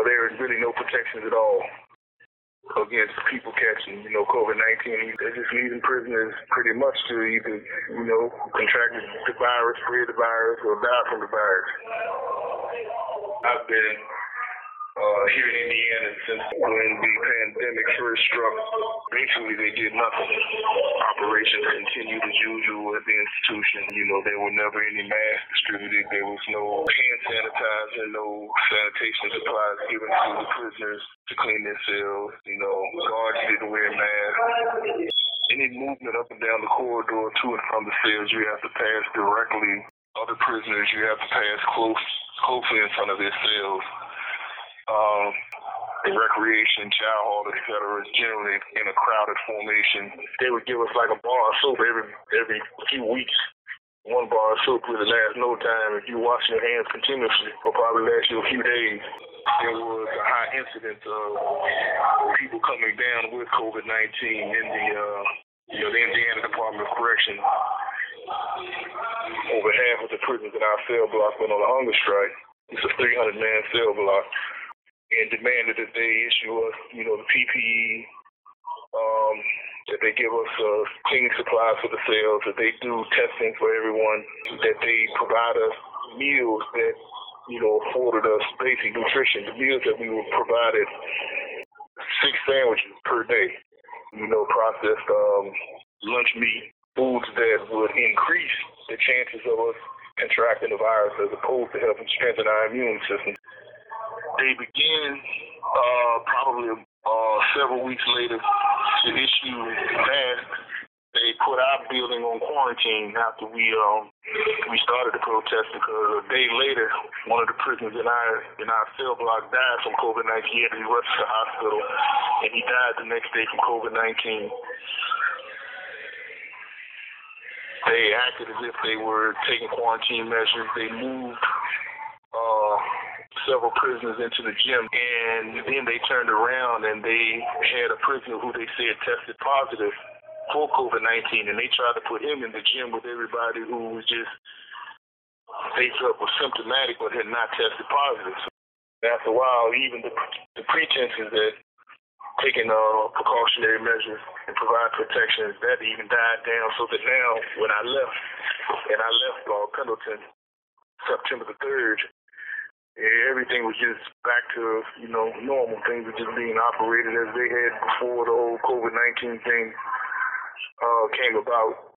there is really no protections at all against people catching, COVID-19. They're just leaving prisoners pretty much to either, contract the virus, spread the virus, or die from the virus. I've been here in Indiana since when the pandemic first struck. Basically, they did nothing. Operations continued as usual at the institution. There were never any masks distributed. There was no hand sanitizer, no sanitation supplies given to the prisoners to clean their cells. Guards didn't wear masks. Any movement up and down the corridor to and from the cells, you have to pass directly. Other prisoners, you have to pass closely in front of their cells. Recreation, chow hall, etc. is generally in a crowded formation. They would give us like a bar of soap every few weeks. One bar of soap really lasts no time. If you wash your hands continuously, it'll probably last you a few days. There was a high incidence of people coming down with COVID-19 in the Indiana Department of Correction. Over half of the prisons in our cell block went on a hunger strike. It's a 300-man cell block. And demanded that they issue us, the PPE, that they give us cleaning supplies for the cells, that they do testing for everyone, that they provide us meals that, afforded us basic nutrition. The meals that we were provided 6 sandwiches per day, processed lunch meat, foods that would increase the chances of us contracting the virus as opposed to helping strengthen our immune system. They began probably several weeks later to issue masks. They put our building on quarantine after we started the protest because a day later, one of the prisoners in our cell block died from COVID-19. He had to be rushed to the hospital, and he died the next day from COVID-19. They acted as if they were taking quarantine measures. They moved several prisoners into the gym, and then they turned around and they had a prisoner who they said tested positive for COVID-19, and they tried to put him in the gym with everybody who was just, they felt was symptomatic but had not tested positive. So after a while, even the pretenses that taking precautionary measures and provide protections, that even died down, so that now when I left Pendleton September the 3rd, everything was just back to, normal. Things were just being operated as they had before the whole COVID-19 thing came about.